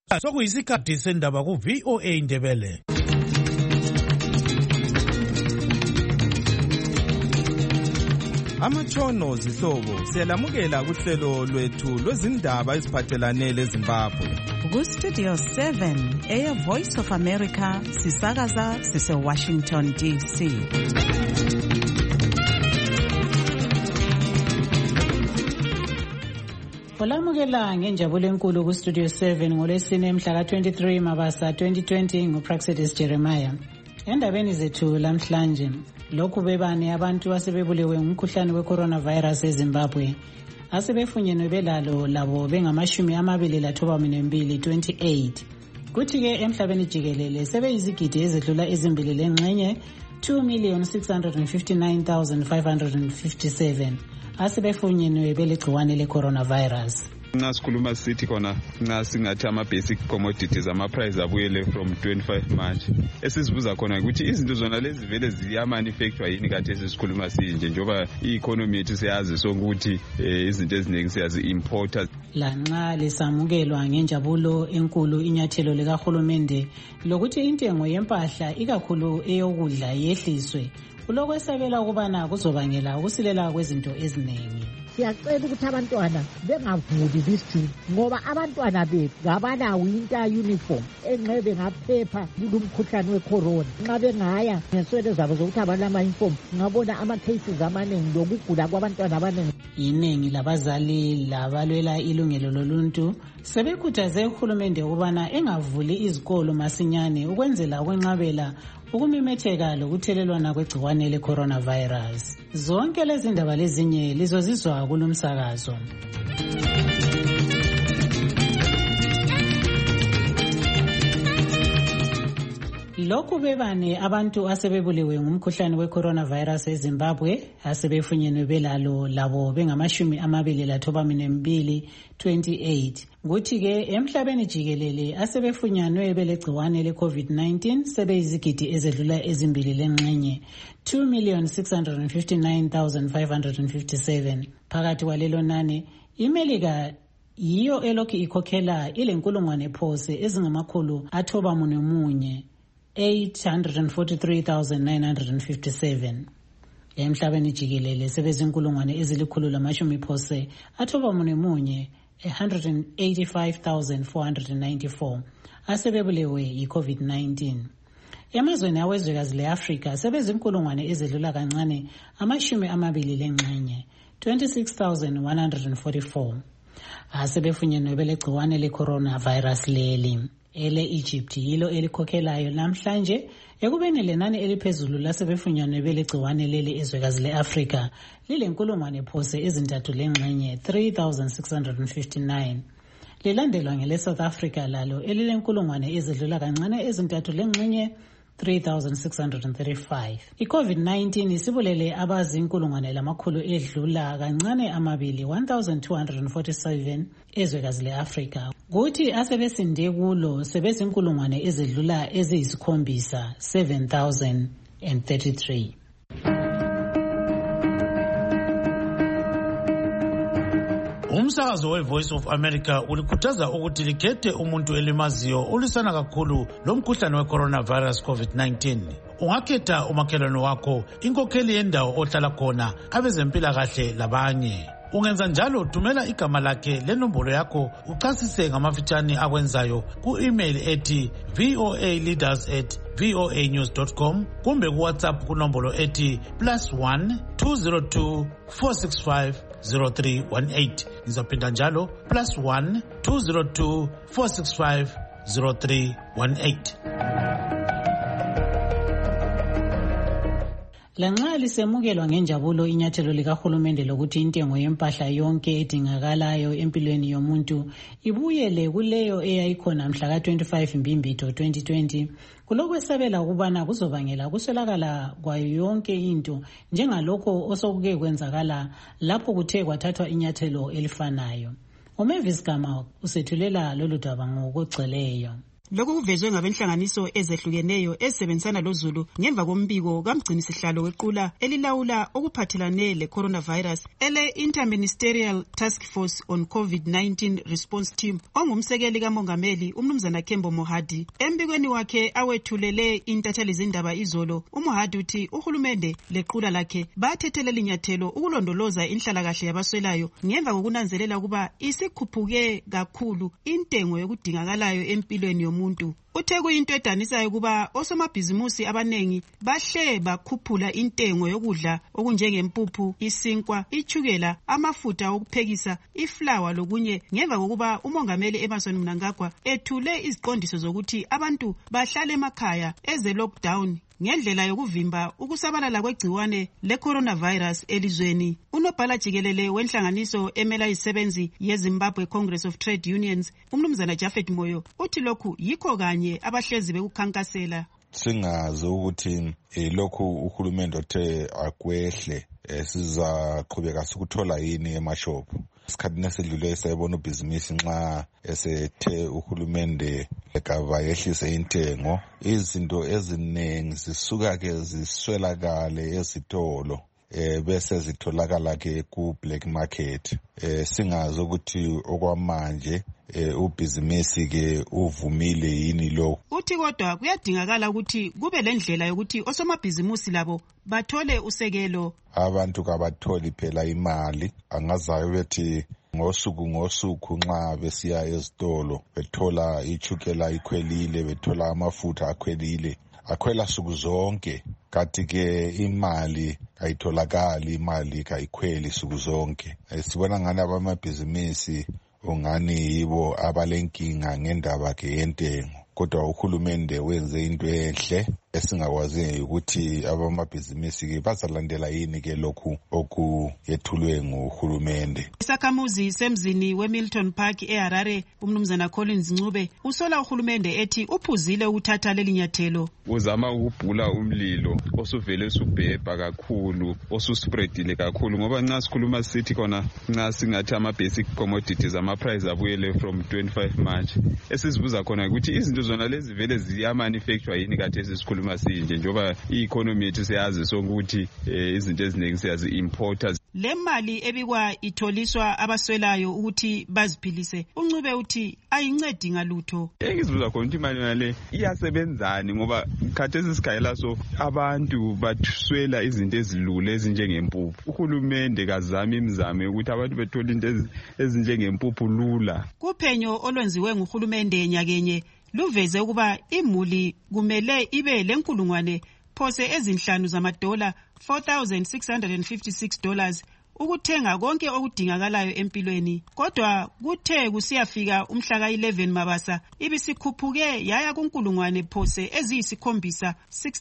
Sokuyisikhathi sendaba ku VOA Indebele. Amatshono zihlobo siyalamukela kuhlelo lwethu lwezindaba eziphathelane leZimbabwe. Ku Studio 7 Air Voice of America sisakaza sise Washington DC. Olamukela ngenjabulo enkulu ku Studio 7 ngolesine mhla ka-23 Mabasa 2020 nguPraxedis Jeremiah. Endabeni zethu lamhlanje, lokhu bebane abantu asebebulewe ngumkhuhlane we-coronavirus eZimbabwe asebefunyenwe belalo labo bengama-29 28. Kuthi-ke emhlabeni jikelele sebeyizigidi ezedlula ezimbili lengxenye 2,659,557 asebefunyenwe belegciwane le-coronavirus. Nxa sikhuluma sithi khona nxa singathi ama-basic commodities ama-price abuyele from 25 March. Esizibuza khona ukuthi izinto zona lezi vele ziyamanufacture yini kade esikhuluma sinje njengoba i-economy yethu siyazi sonke ukuthi izinto eziningi siyazi-importa. Lanxa lisamukelwa ngenjabulo enkulu inyathelo likahulumende lokuthi intengo yempahla ikakhulu eyokudla yehliswe, kulokwesabela ukubana kuzobangela ukusilela kwezinto eziningi. Siyacela ukuthi abantwana bengavuli lisithi ngoba abantwana bethu ngabalawo winter uniform enxe bengaphepha kulumkhuhlane wecorona. Nxa bengaya ngeswele zabo zokuthi abalama-uniform ngabona ama-cases amaningi lokugula kwabantwana abaningi. Iningi labazali labalwela ilungelo loluntu sebekhuthaze uhulumende ukubana engavuli izikolo masinyane ukwenzela ukwenqabela ukumemetheka lokuthelelwana kwegciwane le-coronavirus. Zonke lezi ndaba lezinye lizozizwa kulumsakazo. Lokhu bebane abantu asebebulewe ngumkhuhlane we-coronavirus eZimbabwe asebefunyenwe belalo labo bengama-29 28. Kuthi-ke emhlabeni jikelele asebefunyanwe belegciwane le-COVID-19 sebeyizigidi ezedlula ezimbili lengxenye 2,659,557. Phakathi kwalelo nani, iMelika yiyo elokhu ikhokhela ilenkulungwane phose ezingamakhulu 843,957. Emhlabeni jikelele sebezinkulungwane ezilikhulu-10 185,494 asebebulewe yi-COVID-19. Emazweni awezwekazi le-Afrika sebezinkulungwane ezedlula kancane 20 lengxenye 26,144 asebefunyenwe belegciwane le-coronavirus leli. Ele-Egypt yilo elikhokhelayo namhlanje ekubeni lenani eliphezulu lasebefunyanwe belegciwane leli ezwekazi le-Afrika lilenkulungwane phose ezintathu lengxenye 3,659. Lilandelwa ngele-South Africa lalo elilenkulungwane ezidlula kancane ezintathu lengxenye 3,635. I-COVID-19 isibulele abazinkulungwane lamakhulu edlula kancane 1,247 ezwekazi le-Afrika. Kuthi asebesinde kulo sebezinkulungwane ezidlula eziyisikhombisa 7,033. Umsakazo we-Voice of America ulikhuthaza ukuthi likhethe umuntu elimaziyo olisana kakhulu lomkhuhlane we-coronavirus COVID-19. Ungakhetha umakhelwane wakho, inkokheli yendawo ohlala khona, abezempilakahle labanye. Ungenza njalo thumela igama lakhe lenombolo yakho uchasise ngamafitshane akwenzayo ku-email ethi voaleaders@voanews.com kumbe ku-WhatsApp kunombolo ethi +1 202 465 0318. Ngizaphinda njalo +1 202 465 0318. Lanxa lisemukelwa ngenjabulo inyathelo likahulumende lokuthi intengo yempahla yonke edingakalayo empilweni yomuntu ibuyele kuleyo eyayikhona mhla ka-25 Mbimbitho 2020, kulokwesabela ukubana kuzobangela kuswelakala kwayo yonke into njengalokho osokuke kwenzakala lapho kuthe kwathathwa inyathelo elifanayo. uMavis Gama usethulela lolu daba ngokugcweleyo. Lokhu kuvezwe ngabenhlanganiso ezehlukeneyo ezisebenzisana loZulu ngemva kombiko kamgcinisihlalo wequla elilawula okuphathelane le-coronavirus ele-Interministerial Task Force on COVID-19 Response Team ongumsekeli kamongameli uMnumzana Kembo Mohadi. Embikweni wakhe awethulele intatheli zindaba izolo, uMohadi uthi uhulumende lequla lakhe bathethelela inyathelo ukulondoloza inhlalakahle yabaswelayo ngemva kokunanzelela ukuba isikhuphuke kakhulu intengo yokudingakalayo empilweni yomuntu. Uthe kuyinto edanisayo ukuba osomabhizimusi abanengi bahle bakhuphula intengo yokudla okunjengempuphu, isinkwa, ichukela, amafutha okuphekisa, iflawa lokunye ngemva kokuba umongameli Emmerson Mnangagwa ethule iziqondiso zokuthi abantu bahlale emakhaya eze lockdown ngendlela yokuvimba ukusabalala kwegciwane le-coronavirus elizweni. Unobhala jikelele wenhlanganiso emela izisebenzi yeZimbabwe Congress of Trade Unions, uMnumzana Japhet Moyo, uthi lokhu yikho kanye abahlezi bekukhankasela. Singazi ukuthi lokhu uhulumende othe akwehle sizaqhubeka sikuthola yini emashophu. Isikhathi nesidlule sayibona ubhizinisi nxa esethe uhulumende ekava yehlise intengo, izinto eziningi zisuka ke ziswelakale ezitolo bese zitholakala ke ku black market. Singazi ukuthi okwamanje ubhizinisi ke uvumile yini lo. Uthi kodwa kuyadingakala ukuthi kube lendlela yokuthi osomabhizimusi labo bathole usekelo. Abantu kabatholi phela imali, angazayo bethi ngosuku nxa besiya ezitolo bethola ichukela ikhwelile, bethola amafutha akhwelile, akhwela suku zonke. Kanti ke imali ayitholakali, imali kayikhweli suku zonke. Sibona ngani abamabhizinisi ungani yibo abalenkinga ngendaba ke yentengo. Kodwa uhulumende wenze into enhle esingakwazi ukuthi abamabhizinisi ke bazalandela yini ke lokhu okuyethulwe nguhulumende. Isakhamuzi semzini weMilton Park eHarare uMnumzana Collins Ncube usola uhulumende ethi uphuzile ukuthatha leli nyathelo. Uzama ukubhula umlilo osuvele subhebha kakhulu, osuspreadile kakhulu, ngoba nxa sikhuluma sithi khona nxa singathi ama-basic commodities ama-price abuyele from 25 March. Esizibuza khona ukuthi izinto zona lezi vele ziyamanufacture yini kade esikhuluma sinje, njoba i-economy yethu siyazi sonke ukuthi izinto eziningi siyazi importers. Le mali ebikwa itholiswa abaswelayo ukuthi baziphilise, uNcube uthi ayincedi ngalutho. Engizibuza khona ukuthi imali yale iyasebenzani, ngoba khathesi sikhayela so abantu baswela izinto ezilula ezinjengempuphu. Uhulumende kazama imizamo ukuthi abantu bethole into ezinjengempuphu lula. Kuphenyo olwenziwe nguhulumende nyakenye luveze ukuba imuli kumele ibe lenkulungwane phose ezinhlanu zamadola $4,656 ukuthenga konke okudingakalayo empilweni. Kodwa kuthe kusiyafika umhla ka-11 Mabasa ibisikhuphuke yaya kunkulungwane phose eziyisikhombisa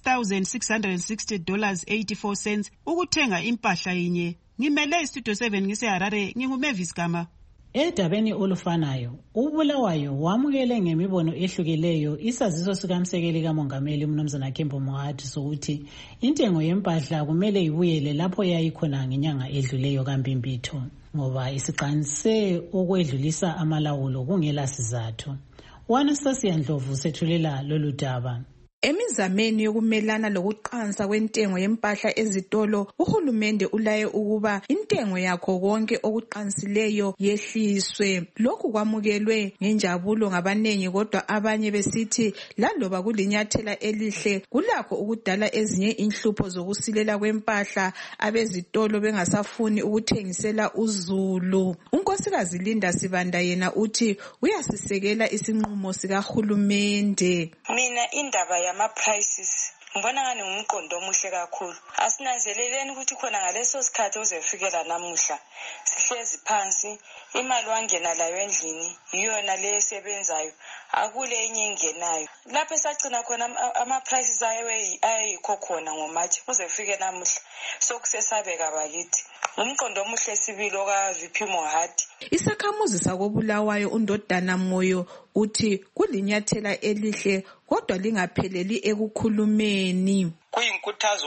$6,660.84 ukuthenga impahla yinye. Ngimele istudio 7 ngiseHarare, nginguMavis Gama. Edabeni olufanayo, uBulawayo wamukele ngemibono ehlukileyo isaziso sikamsekeli kamongameli uMnumzana Kembo Mohadi sokuthi intengo yempahla kumele ibuyele lapho yayikhona ngenyanga edluleyo kaMbimbitho ngoba isiqanise okwedlulisa amalawulo kungela sizathu. Anastasia Ndlovu sethulela lolu daba. Emizameni yokumelana lokuqansa kwentengo yempahla ezitolo, uhulumende ulaye ukuba intengo yakho konke okuqansileyo yehliswe. Lokhu kwamukelwe ngenjabulo ngabanengi, kodwa abanye besithi laloba kulinyathela elihle kulakho ukudala ezinye inhlupho zokusilela kwempahla, abezitolo bengasafuni ukuthengisela uzulu. uNkosikazi Linda Sibanda yena uthi uyasisekela isinqumo sikahulumende. Mina indaba yama-prices ngibona ngani ngumqondo omuhle kakhulu. Asinanzeleleni ukuthi khona ngaleso sikhathi uzefikela namuhla sihlezi phansi, imali wangena layo endlini iyona le esebenzayo, akule enye engenayo. Lapho esagcina khona ama-prices ayikho khona ngoMathi uzefike namuhla sokusesabeka bakithi. Umqondo omuhle sibili okaVP Mohadi. Isakhamuzi sakoBulawayo uNdodana Moyo uthi kulinyathela elihle kodwa lingapheleli ekukhulumeni. Kuyinkuthazo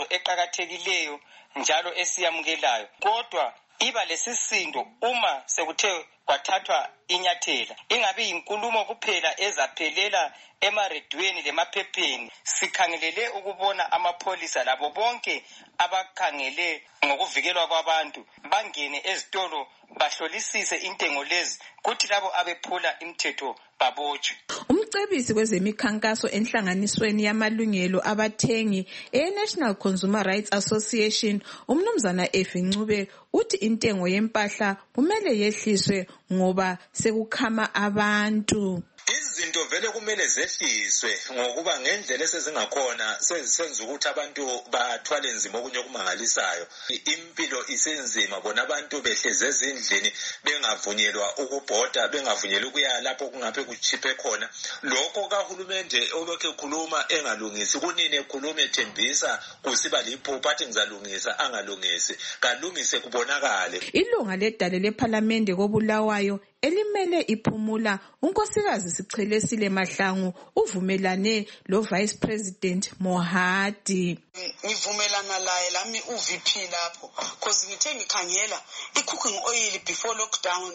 eqhakathekileyo njalo esiyamukelayo, kodwa iba lesisindo uma sekuthe kwathathwa inyathela, ingabe inkulumo kuphela ezaphelela emaredweni lemaphepheni. Sikhangelele ukubona amapholisa labo bonke abakhangele ngokuvikelwa kwabantu bangene ezitolo bahlolisise intengo lezi, kuthi labo abephula imithetho babotshwe. Umcebisi kwezemikhankaso enhlanganisweni yamalungelo abathengi e-National Consumer Rights Association, umnumzana Efincube, uthi intengo yempahla kumele yehliswe ngoba sekukhama abantu. Izinto vele kumele zehliswe ngokuba ngendlela esezingakhona sezisenza ukuthi abantu bathwale nzima okunye okumangalisayo. Impilo isenzima, bona abantu behleze ezindlini bengavunyelwa ukubhoda, bengavunyelwa ukuya lapho kungabe kuchiphe khona. Lokho kahulumende olokhe ekhuluma engalungisi, kunini ekhuluma ethembisa kusiba liphupho athi ngizalungisa angalungisi, kalungise kubonakale. Ilunga ledale lePhalamende koBulawayo elimele iphumula unkosikazi Sichelesile Mahlangu uvumelane lo Vice President Mohadi. Ngivumelana laye lami uVP lapho because ngithe ngikhangela i-cooking oil before lockdown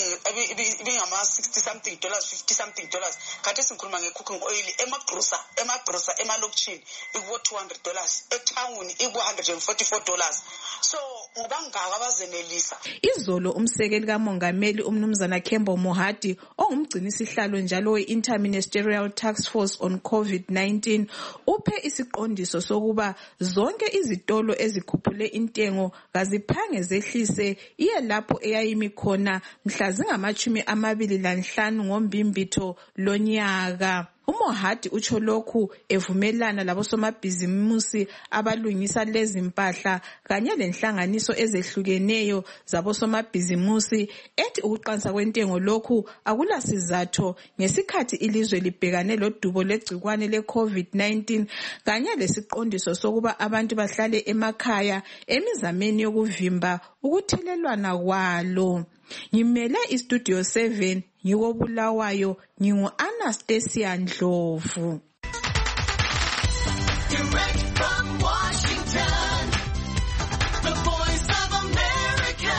ibingama $60 something, $50 something. Kade singikhuluma nge-cooking oil emaggrosa emalokishini ikuwo $200, etown ikuwo $144. So ngobangaka abazenelisa. Izolo umsekeli kamongameli umnumzana Kembo Mohadi ongumgcinisihlalo njalo we-Interministerial Task Force on COVID-19 uphe isiqondiso sokuba zonke izitolo ezikhuphule intengo kaziphange zehlise iye lapho eyayimi khona mhla zingama-25 ngoMbimbitho lonyaka. uMohadi utsho lokhu evumelana labosomabhizimusi abalungisa lezi mpahla kanye lenhlanganiso ezehlukeneyo zabosomabhizimusi ethi ukuqansa kwentengo lokhu akulasizatho ngesikhathi ilizwe libhekane lodubo legcikwane le-COVID-19 kanye lesiqondiso sokuba abantu bahlale emakhaya emizameni yokuvimba ukuthelelwana kwalo. Ngimele iStudio 7 ngikobulawayo ngingu-Anastasia Ndlovu. Direct from Washington, the Voice of America,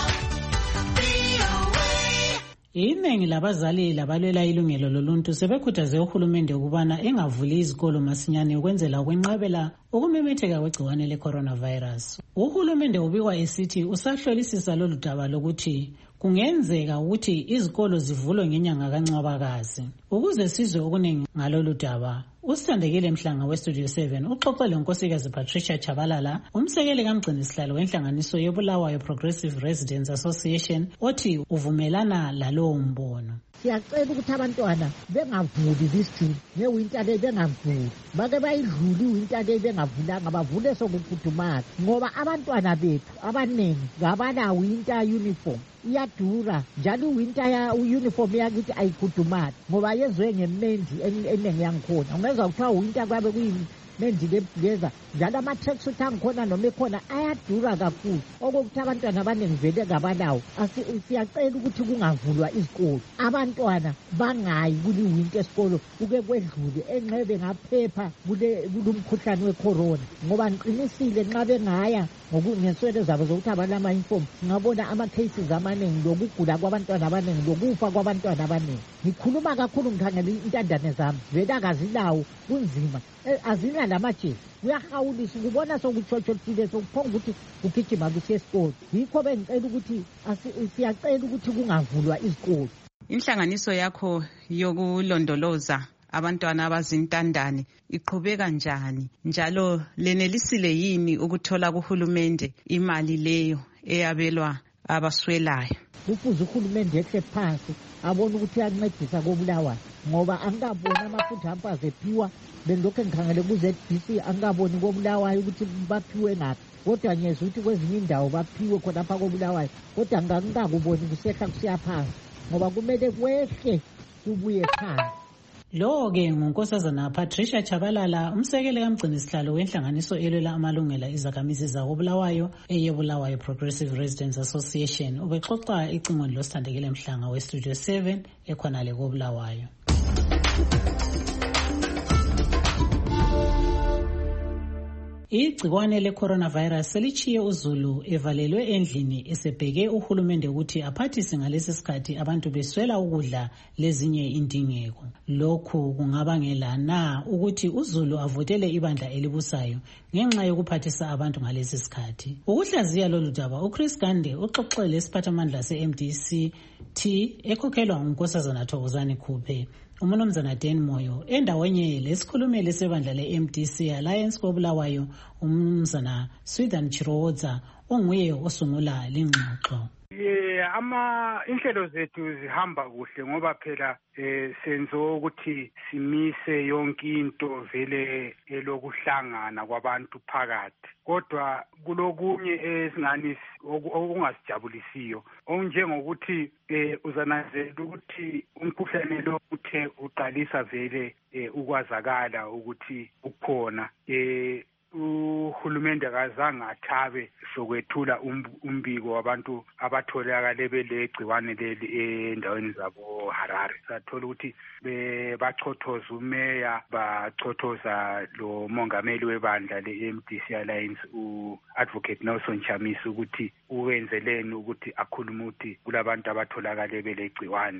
VOA. Iningi labazali labalwela ilungelo loluntu sebekhuthaze uhulumende ukubana engavuli izikolo masinyane ukwenzela ukwenqabela ukumemetheka kwegciwane le-coronavirus. Uhulumende ubikwa esithi usahlolisisa lolu daba lokuthi kungenzeka ukuthi izikolo zivulwe ngenyanga kaNcwabakazi. Ukuze sizwe okuningi ngalolu daba, uSithandekile Mhlanga weStudio 7 uxoxe lenkosikazi Patricia Chabalala, umsekeli kamgcinisihlalo wenhlanganiso yeBulawayo Progressive Residents Association, othi uvumelana lalowo mbono. Siyacela ukuthi abantwana bengavuli this June ngewinter day, bengavuli bake bayidluli iwinter day bengavulanga, bavule sokuphudumala ngoba abantwana bethu abaningi ngabana winter uniform iyadura, njalo winter ya uniform yakithi ayikhudumali ngoba yezwe ngemendi enengi yangikhona. Ungezwa kuthiwa winter kwabe kuyimendi leblazer, njalo ama-tracksuit angikhona noma ekhona ayadura kakhulu, okokuthi abantwana abaningi vele ngabanawo. Siyacela ukuthi kungavulwa izikolo, abantwana bangayi kuli-winter esikolo kuke kwedlule enxebe ngaphepha kulumkhuhlane wecorona, ngoba ngiqinisile nxa bengaya ngeswelo zabo zokuthi abalama-uniform ngabona ama-cases amaningi, lokugula kwabantwana abaningi, lokufa kwabantwana abaningi. Ngikhuluma kakhulu ngikhangela intandane zami vele akazilawo, kunzima, azila lamajesi, kuyahawulisa, ukubona sokutshotshothile sokuphonga ukuthi ugijima kusiya esikolo. Yikho bengicela ukuthi siyacela ukuthi kungavulwa izikolo. Inhlanganiso yakho yokulondoloza abantwana abazintandane iqhubeka njani, njalo lenelisile yini ukuthola kuhulumende imali leyo eyabelwa abaswelayo? Kufuze uhulumende ehle phansi abona ukuthi uyancedisa koBulawayo, ngoba angikaboni amafutha ampaze ephiwa. Bengilokhu ngikhangele ku-ZBC angikaboni koBulawayo ukuthi baphiwe ngaphi, kodwa ngiyezwa ukuthi kwezinye indawo baphiwe khonapha koBulawayo, kodwa ngingakuboni kusehla kusiya phansi, ngoba kumele kwehle kubuye phansi. Lo-ke ngunkosazana Patricia Chabalala, umsekeli kamgcinisihlalo wenhlanganiso elwela amalungelo izakhamizi zakoBulawayo eyeBulawayo Progressive Residents Association, ubexoxa icingweni loSithandekile Mhlanga weStudio 7 ekhonale koBulawayo. Igcikwane le-coronavirus selitshiye uZulu evalelwe endlini esebheke uhulumende ukuthi aphathise ngalesi sikhathi abantu beswela ukudla lezinye indingeko. Lokhu kungabangela na ukuthi uZulu avotele ibandla elibusayo ngenxa yokuphathisa abantu ngalesi sikhathi? Ukuhlaziya lolu daba, uChris Gande uxoxele isiphathamandla se-MDC-T ekhokhelwa nguNkosazana Thokozani Khuphe. Umnumzana Dan Moyo endaweni lesikhulumeli sebandla le-MDC Alliance koBulawayo, umnumzana Swithan Chiroza onguye osungula lengxoxo. Inhlelo zethu zihamba kuhle ngoba phela senzo ukuthi simise yonke into vele elokuhlangana kwabantu phakathi. Kodwa kulokunye esingani okungasijabulisiyo onjengokuthi uzananzela ukuthi umkhuhlane lo uthe uqalisa vele ukwazakala ukuthi ukhona. Uhulumende akazange athabe sokwethula umbiko wabantu abatholakale belegciwane leli endaweni zabo Harare. Sathola ukuthi bachothoza umeya, bachothoza lo mongameli webandla le-MDC Alliance u-Advocate Nelson Chamisa ukuthi uwenzeleni ukuthi akhulume ukuthi kulabantu abatholakale belegciwane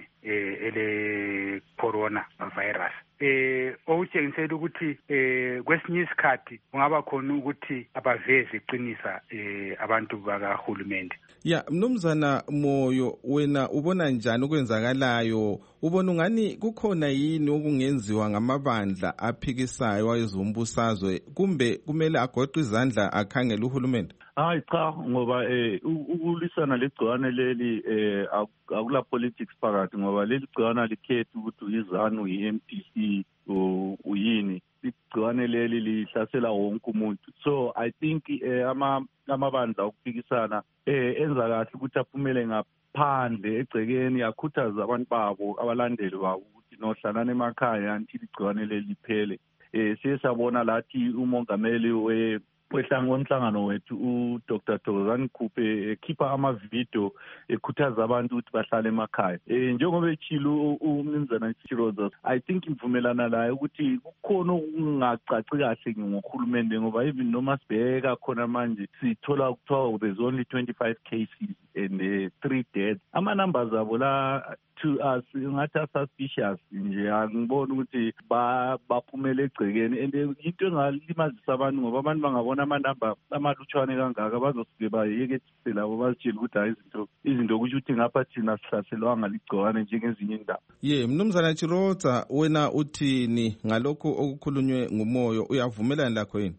ele-corona virus. Okutshengisela ukuthi kwesinye isikhathi kungaba khona ukuthi abaveze iqinisa abantu bakahulumende. Mnumzana Moyo, wena ubona njani okwenzakalayo? Ubona ungani kukhona yini okungenziwa ngamabandla aphikisayo ayezombusazwe kumbe kumele agoqe izandla akhangele uhulumende? Hayi cha, ngoba ukulwisana legciwane leli akula politics phakathi, ngoba leli gciwane likhetha ukuthi uyizanu yi-MPC uyini. Igciwane leli lihlasela wonke umuntu. So I think amabandla okuphikisana enza kahle ukuthi aphumele ngaphandle egcekeni, akhuthaza abantu babo, abalandeli babo ukuthi nohlalana emakhaya until igciwane leli liphele. Siyesabona lathi umongameli womhlangano wethu uDr. Thokozani Khuphe ekhipha amavidiyo ekhuthaza abantu ukuthi bahlale emakhaya. Njengoba echilo umnumzana Chiroza, I think imvumelana layo ukuthi kukhona okungacaci kahle ngohulumende, ngoba even noma sibheka khona manje sithola kuthiwa there's only 25 cases and 3 deaths. Ama-numbers abo la to us ngathi suspicious nje, angiboni ukuthi baphumele egcekeni, and into engalimazisa abantu ngoba abantu bangabona amanamba amalutshwane kangaka bazosuke bayekethise labo bazitshela ukuthi hayi izinto kusho ukuthi ngapha thina sihlaselwanga ligciwane njengezinye indawo. Mnumzana Chiroza, wena uthini ngalokho okukhulunywe nguMoyo? Uyavumelana lakho yini?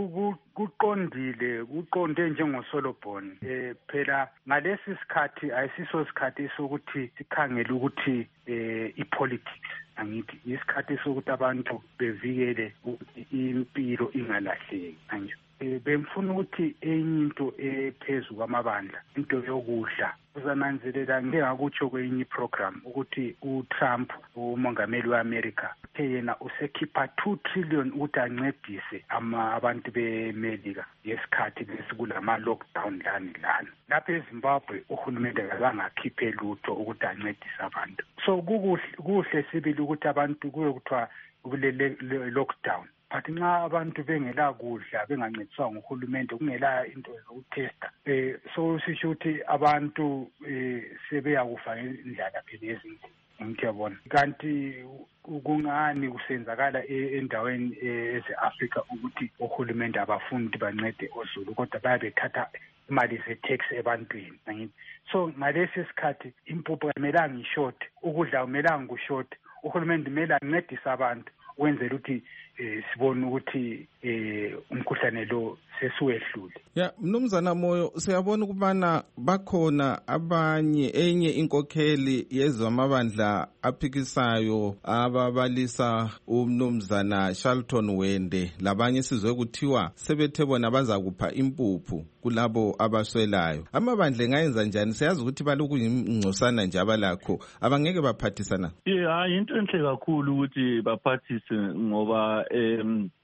Kuqonde njengoSolobhoni. Phela ngalesi sikhathi ayisiso sikhathi sokuthi sikhangele ukuthi ipolitics, angithi isikhathi sokuthi abantu bevikele ukuthi impilo ingalahleki. Bemfuna ukuthi enye into ephezu kwamabandla, into yokudla. Uzananzelela ngengakutsho kwenye program ukuthi uTrump, umongameli weAmerica, uthe yena usekhipha 2 trillion ukuthi ancedise abantu beMelika yesikhathi lesikulama lockdown lana. Lapha eZimbabwe uhulumende akazangakhiphe lutho ukuthi ancedise abantu. So kuhle sibili ukuthi abantu kuyokuthiwa kule lockdown. But nxa abantu bengela kudla, bengancediswa nguhulumende, kungela into zokutesta, so sisho ukuthi abantu sebeyakufa indlala phela ezinto. Ngiyabona kanti kungani kusenzakala endaweni eze-Africa ukuthi uhulumende abafuni ukuthi bancede oZulu, kodwa bayabethatha imali ze-tax ebantwini. So ngalesi sikhathi impuphu ayimelanga ishort, ukudla akumelanga kushort, uhulumende kumele ancedise abantu wenzela ukuthi sibone ukuthi umkhuhlane lo sesuwehlule. Mnumzana Moyo, siyabona ukubana bakhona enye inkokheli yezamabandla aphikisayo ababalisa umnumzana Shalton Wende labanye sizwe kuthiwa sebethe bona bazakupha impuphu kulabo abaswelayo. Amabandla engayenza njani? Siyazi ukuthi balokhu ingcosana nje abalakho, abangeke baphathisana. Hayi, into enhle kakhulu ukuthi baphathise ngoba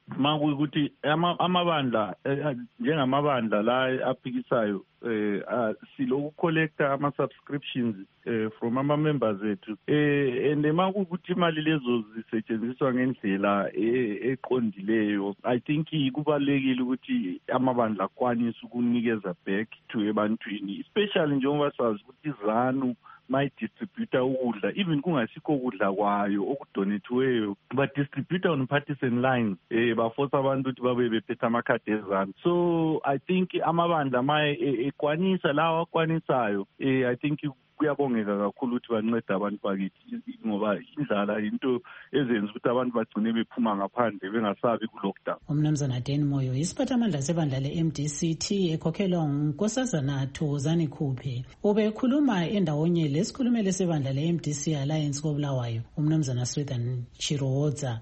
makuyikuthi amabandla njengamabandla la aphikisayo siloku collecta ama-subscriptions from ama-members ethu and makuyikuthi imali lezo zisetshenziswa ngendlela eqondileyo. I think kubalulekile ukuthi amabandla akwanise ukunikeza back to ebantwini, especially njengoba sazi ukuthi izanu mayidistributa ukudla even kungasikho ukudla kwayo okudonethiweyo badistributa on partisan lines baforce abantu ukuthi babe bephethe amakhadi ezanu. So I think amabandla ekwanisa lawa akwanisayo I think kuyabongeka kakhulu ukuthi bancede abantu bakithi ngoba indlala into ezenza ukuthi abantu bagcine bephuma ngaphandle bengasabi ku-lockdown. Umnumzana Dan Moyo isiphathamandla sebandla le-MDCT ekhokhelwa ngunkosazana Thokozani Khuphe ubekhuluma endawonye lesikhulumele sebandla le-MDC Alliance koBulawayo umnumzana Swethan Chirohodza.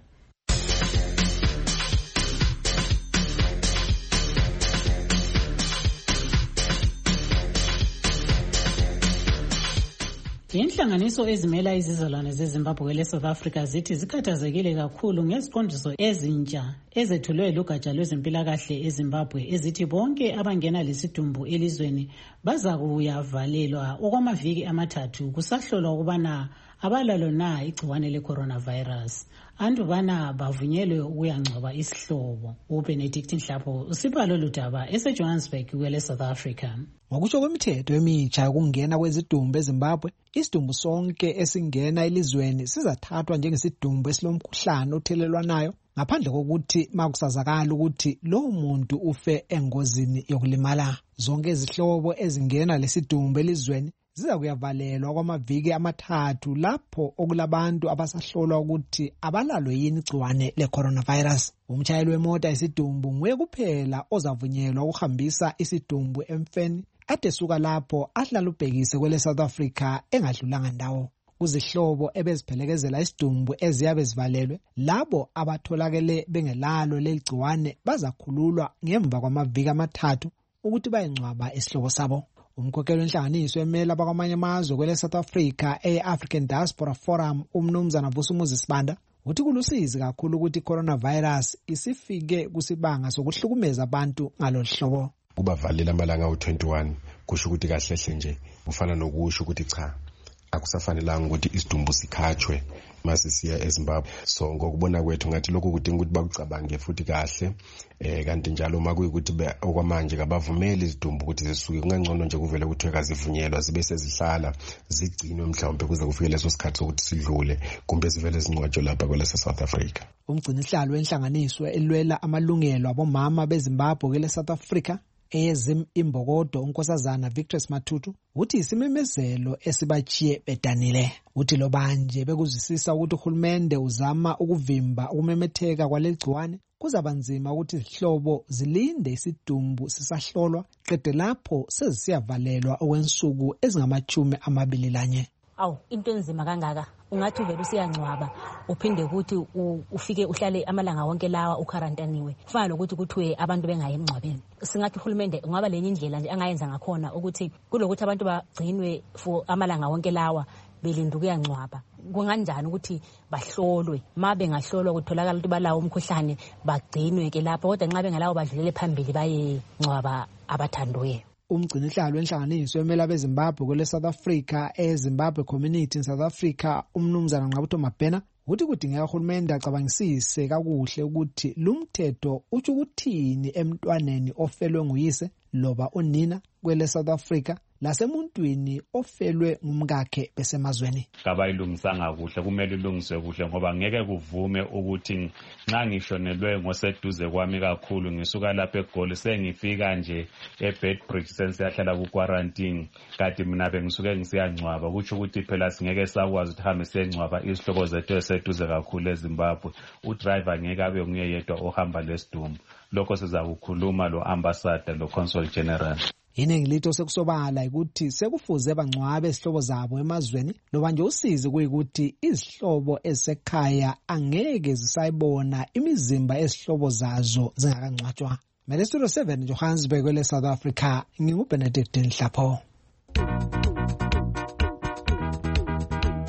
Inhlanganiso ezimela izizalwane zeZimbabwe le-South Africa zithi zikhathazekile kakhulu ngeziqondiso ezintsha ezethulwe lugatsha lwezempilakahle eZimbabwe ezithi bonke abangena lesidumbu elizweni baza kuyavalelwa okwamaviki amathathu kusahlolwa ukubana abalalo na igciwane le-coronavirus. Andubana bavunyelwe ukuyangcwaba isihlobo. uBenedict Nhlapho usibalo ludaba eseJohannesburg kwele-South Africa. Ngokusho kwemithetho emitsha yokungena kwezidumbu eZimbabwe, isidumbu sonke esingena elizweni sizathathwa njengesidumbu esilomkhuhlane othelelwanayo ngaphandle kokuthi makusazakala ukuthi lowo muntu ufe engozini yokulimala. Zonke izihlobo ezingena lesidumbu elizweni ziza kuyavalelwa kwamaviki amathathu lapho okulabantu abasahlolwa ukuthi abalalo yini igciwane le-coronavirus. Umtshayeli wemoto yesidumbu nguye kuphela ozavunyelwa ukuhambisa isidumbu emfeni adesuka lapho ahlala ubhekise kwele-South Africa engadlulanga ndawo. Kuzihlobo ebeziphelekezela isidumbu eziyabe zivalelwe, labo abatholakele bengelalo leligciwane bazakhululwa ngemva kwamaviki amathathu ukuthi bayengcwaba isihlobo sabo. Umkhokheli wenhlanganiso emela bakwamanye amazwe kwele-South Africa e-African Diaspora Forum umnumzana Vusumuzi Sibanda uthi kulusizi kakhulu ukuthi i-coronavirus isifike kusibanga sokuhlukumeza abantu ngalolu. Kubavalela amalanga awu-21 kusho ukuthi kahlehle nje kufana nokusho ukuthi cha akusafanelanga ukuthi isidumbu sikhatshwe masisiya eZimbabwe. So ngokubona kwethu ngathi lokho kudinga ukuthi bakucabange futhi kahle kanti njalo makuyikuthi okwamanje kabavumeli izidumbu ukuthi zisuke kungangcono nje kuvele kuthiwe kazivunyelwa zibe sezihlala zigcinwe mhlawumbe kuze kufike leso sikhathi sokuthi sidlule kumbe zivele zingcwatshwe lapha kwele-South Africa. Umgcinisihlalo wenhlanganiso elwela amalungelo abomama beZimbabwe kwele-South Africa eyezim imbokodo unkosazana Victor Matutu uthi isimemezelo esibachiye bedanile. Uthi lo banje bekuzwisisa ukuthi uhulumende uzama ukuvimba ukumemetheka kwalegciwane kuzabanzima ukuthi izihlobo zilinde isidumbu sisahlolwa qede lapho sezisiyavalelwa okwensuku ezingama-21. Into enzima kangaka ungathi uvele usiyangcwaba uphinde ukuthi ufike uhlale amalanga wonke lawa ukharantaniwe kufana lokuthi kuthiwe abantu bengayi emngcwabeni. Singathi uhulumende ungaba lenye indlela nje angayenza ngakhona ukuthi kulokuthi abantu bagcinwe for amalanga wonke lawa belinda ukuyangcwaba. Kunganjani ukuthi bahlolwe ma bengahlolwa kutholakala ukuthi balawo umkhuhlane bagcinwe ke lapho kodwa nxa bengalawo badlulele phambili baye ngcwaba abathandiweyo. Umgcinisihlalo wenhlanganiso emela beZimbabwe kwele-South Africa eZimbabwe Community in South Africa umnumzana Nqabutho Mabhena uthi kudingeka uhulumende acabangisise kakuhle ukuthi lumthetho utsho ukuthini emntwaneni ofelwe nguyise loba unina kwele-South Africa lasemuntwini ofelwe ngumkakhe besemazweni. Kabayilungisanga kuhle kumele ilungiswe kuhle ngoba ngeke kuvume ukuthi nxa ngishonelwe ngoseduze kwami kakhulu ngisuka lapha eGoli sengifika nje eBedbridge sensiyahlala ku-quarantine kade mina bengisuke ngisiyangcwaba kutsho ukuthi phela singeke sakwazi ukuthi hambe siyengcwaba izihlobo zethu eseduze kakhulu eZimbabwe. Udriver ngeke abe nguye yedwa ohamba lesidumbu. Lokho sizakukhuluma lo ambassador lo consul general. Iningi litho sekusobala ukuthi sekufuze bangcwabe izihlobo zabo emazweni loba nje usizi kuyikuthi izihlobo ezisekhaya angeke zisayibona imizimba ezihlobo zazo zingakangcwatshwa. Mele Studio 7 Johannesburg kwele South Africa nginguBenedict Nhlapho.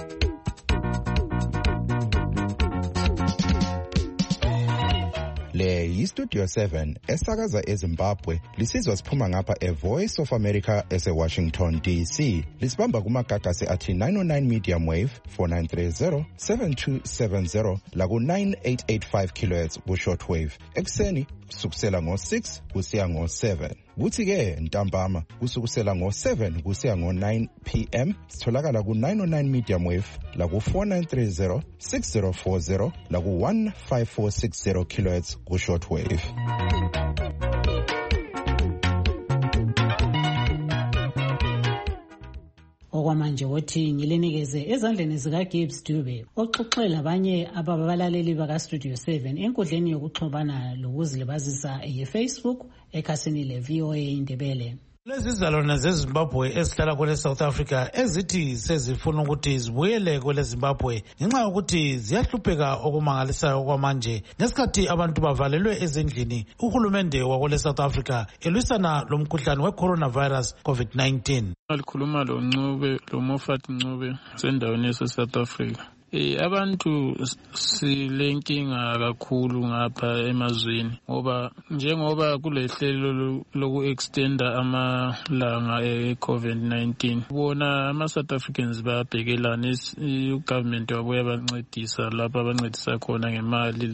Le le yiStudio 7 esakaza eZimbabwe lisizwa siphuma ngapha eVoice of America eseWashington DC. Lisibamba kumagagasi athi 909 medium wave 4930 7270 laku 9885 kHz ku shortwave. Ekseni kusukela ngo6 kusiya ngo7. Kuthi ke ntambama kusukela ngo7 kusiya ngo9 PM sitholakala ku 909 medium wave la ku 4930 6040 la ku 15460 kHz ku shortwave. Okwamanje wothi ngilinikeze ezandleni zikaGibbs Dube oxoxela abanye ababalaleli bakaStudio 7 enkundleni yokuxhobana lokuzilibazisa yeFacebook ekhasini leVOA Indebele. Lezi zalwana zeZimbabwe ezihlala kwele South Africa ezithi sezifuna ukuthi zibuyele kwele Zimbabwe ngenxa yokuthi ziyahlupheka okumangalisayo okwamanje ngesikhathi abantu bavalelwe ezindlini uhulumende wakwele South Africa elwisana lomkhuhlane weCoronavirus COVID-19. Alikhuluma lo Ncube lo Moffat Ncube sendaweni yase South Africa. Abantu silenkinga kakhulu ngapha emazweni ngoba njengoba kulehlelo loku-extenda amalanga e-COVID-19 bona ama-South Africans bayabhekelana i-government wabo yabancedisa lapho abancedisa khona ngemali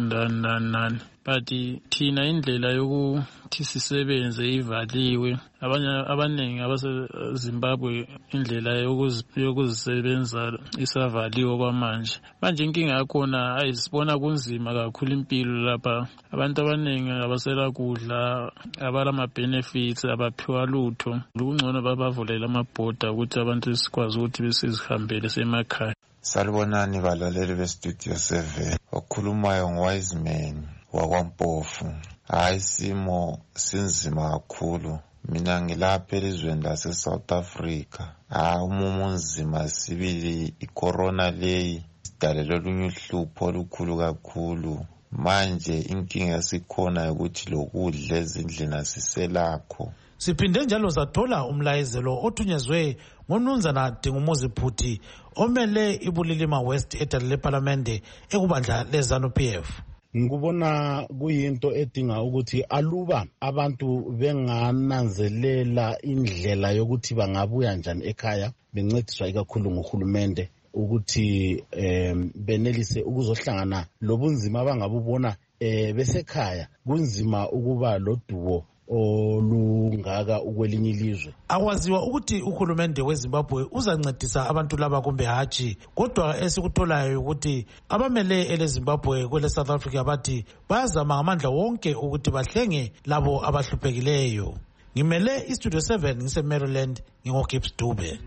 nani but thina indlela yokuthi sisebenze ivaliwe abaningi abaseZimbabwe indlela yokuzisebenza isavaliwe kwamanje inkinga yakhona ayisibona kunzima kakhulu impilo lapha abantu abaningi abasela kudla abala ama-benefits abaphiwa lutho kungcono babavulela amabhoda ukuthi abantu sikwazi ukuthi besizihambele semakhaya. Salibonani balaleli beStudio 7 okhulumayo ngoWiseman wakwaMpofu. Isimo sinzima kakhulu. Mina ngilapha elizweni lase-South Africa. Umumo nzima sibili icorona leyi sidalelwe olunye uhlupho olukhulu kakhulu. Manje inkinga sikhona ukuthi lokudla ezindlini asiselakho. Siphinde njalo sathola umlayezelo othunyezwe ngoMnumzana Dingumuzi Phuthi omele iBulilima West edale leParlamente ekubandla leZANU-PF. Ngikubona kuyinto edinga ukuthi aluba abantu bengananzelela indlela yokuthi bangabuya njani ekhaya bencediswa ikakhulu nguhulumende ukuthi benelise ukuzohlangana lobunzima abangabubona besekhaya kunzima ukuba loduwo olungaka ukwelinye ilizwe. Akwaziwa ukuthi uhulumende weZimbabwe uzancedisa abantu laba kumbe hatshi kodwa esikutholayo ukuthi abamele eleZimbabwe kwele South Africa bathi bayazama ngamandla wonke ukuthi bahlenge labo abahluphekileyo. Ngimele iStudio 7 ngise Maryland ngingoGibbs Dube.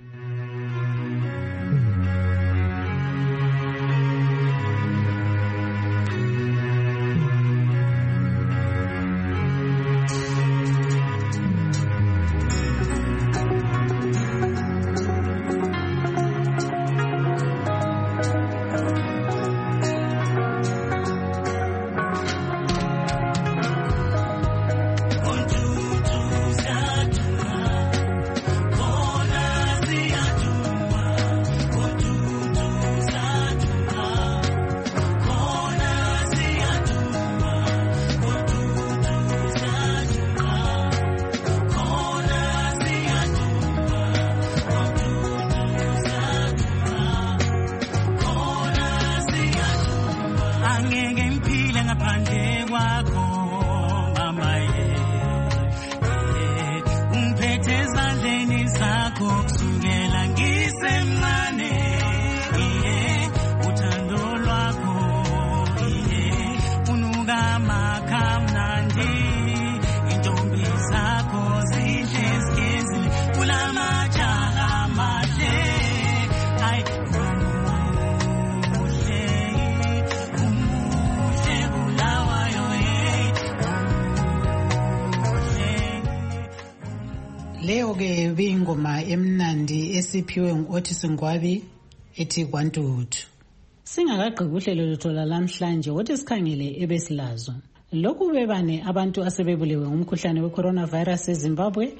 Leyo ke bingoma emnandi esiphiwe nguOtis Ngwabi ethi kwantutu. Singakagqibi uhlelo lwethu lamhlanje wothi sikhangele ebesilazo. Lokhu bebane abantu asebebulewe ngumkhuhlane weCoronavirus eZimbabwe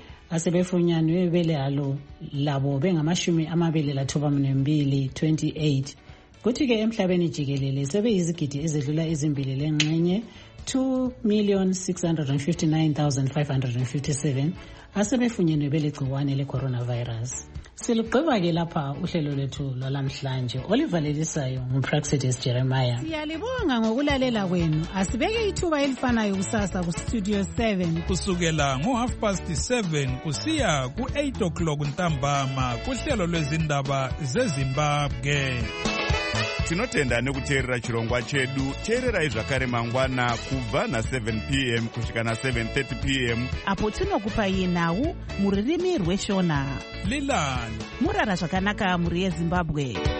asebefunyanwe belalo labo bengamashumi 22 28 Kuthi-ke emhlabeni jikelele sebeyizigidi ezedlula ezimbili lengxenye 2,659,557 asebefunyenwe beligciwane le-coronavirus. Silugqiba-ke lapha uhlelo lwethu lwalamhlanje. olivalelisayo nguPraxides Jeremiah. Siyalibonga ngokulalela kwenu. Asibeke ithuba elifanayo kusasa kustudio 7 kusukela ngo7:30 kusiya ku8 o'clock ntambama kuhlelo lwezindaba zeZimbabwe. Tinotenda nekuteerera chirongwa chedu. Teererai zvakare mangwana kubva na7 p.m. kusvika na7:30 p.m. apo tinokupai nhau muririmi rweshona. Lilani murara zvakanaka muri yeZimbabwe.